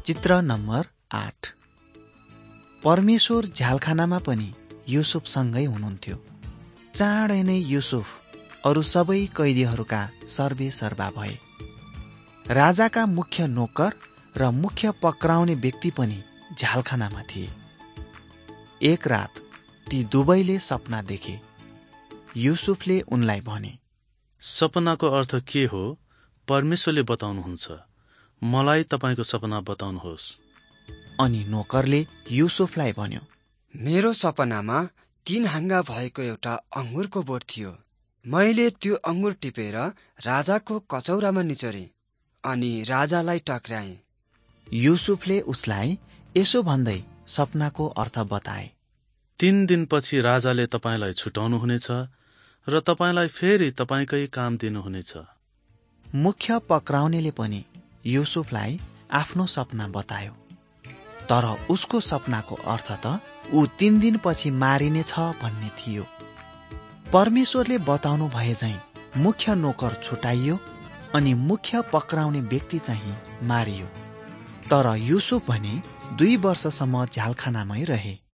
चित्र नम्बर 8। परमेश्वर झ्यालखानामा पनि युसुफसँगै हुनुहुन्थ्यो। चाँडै नै युसुफ अरू सबै कैदीहरूका सर्वेसर्वा भए। राजाका मुख्य नोकर र मुख्य पक्राउने व्यक्ति पनि झ्यालखानामा थिए। एक रात ती दुवैले सपना देखे। युसुफले उनलाई भने, सपनाको अर्थ के हो? परमेश्वरले बताउनुहुन्छ। मलाई तपाईको सपना बताउनुहोस्। अनि नोकरले युसुफलाई भन्यो, मेरो सपनामा 3 हाँगा भएको एउटा अंगुरको बोट थियो। मैले त्यो अंगुर टिपेर राजाको कचौरामा निचोरे अनि राजालाई टक्राए। युसुफले उसलाई यसो भन्दै सपनाको अर्थ बताए। 3 दिनपछि राजाले तपाईलाई छुटाउनुहुनेछ र तपाईलाई फेरि तपाईकै काम दिनुहुनेछ। मुख्य पक्राउनेले पनि युसुफलाई आफ्नो सपना बतायो। तर उसको सपनाको अर्थ त ऊ 3 दिनपछि मारिनेछ भन्ने थियो। परमेश्वरले बताउनु भए झैं मुख्य नोकर छुटाइयो अनि मुख्य पक्राउने व्यक्ति चाहिँ मारियो। तर युसुफ भने 2 वर्षसम्म झ्यालखानामै रहे।